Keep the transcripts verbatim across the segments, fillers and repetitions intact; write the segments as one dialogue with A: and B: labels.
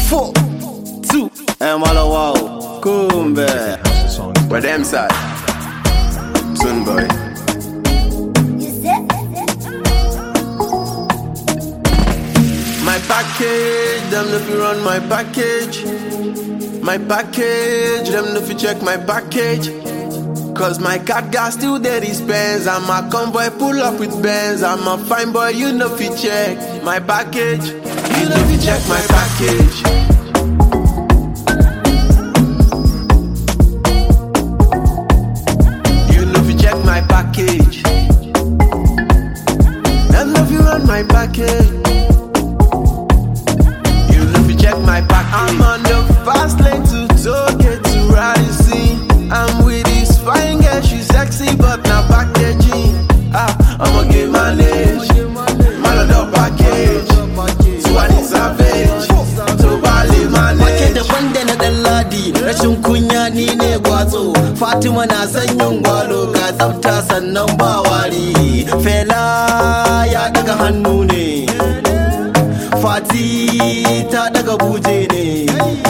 A: four, two, and walla wow, kumbe.
B: Where them side? Son boy. My package, them if you run my package. My package, them if you check my package. Cause my cat got still there is Benz. I'm a convoy pull up with Benz. I'm a fine boy, you know if you check my package. You know if you check my package. You know if you check my package. Them if you run my package. Check my back. I'm on the fast lane to Tokyo to Radisson. I'm with this fine girl, she's sexy but not packaging. Ah, I'ma get my age, man on the package. So I need savage, to Bali manage.
A: Wake da wanda na dan ladi, rashin kunya ni ne gwazo. Fatima na san yin gwalo, ga tsafta sannan ba wari. Fela ya daga hannu ne. Fati ta daga buje ne.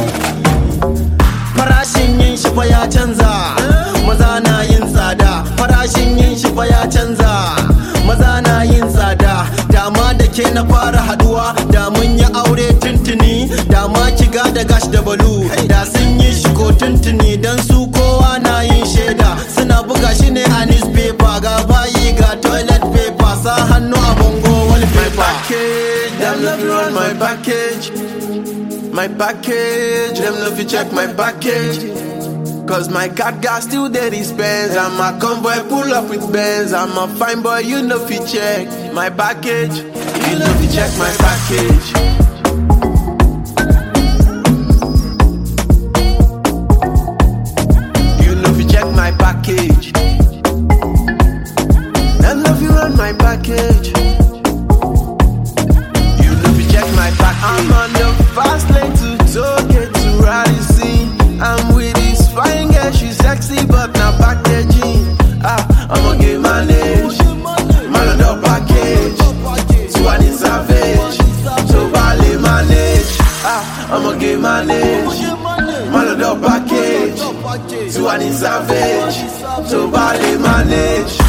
A: Farashin yin shi fa ya canza, maza na yin tsada. Farashin yin shi fa ya canza, maza na yin tsada. Dama da ke na fara haduwa, da mun yi aure tuntuni. Dama kiga da gash da balu, da sun yi shi ko tuntuni. Dan su kowa na yin shaida, suna buga shi ne a newspaper. Ga bayi ga toilet paper, sa hannu a bongo wallpaper.
B: Them love you run my package. My package, them love you check my package. Cause my cat got still there is Benz. I'm a convoy pull up with Benz. I'm a fine boy, you know if you check my package. You know if you check my package. You know if you check my package. Them love you run my package. I'm on the fast lane to Tokyo to Radisson. I'm with this fine girl, she's sexy but not packaging. Ah, I'ma get my age, man on the package. So I need savage, so Bali manage. Ah, I'ma get my age, man on the package. So I need savage, so Bali manage.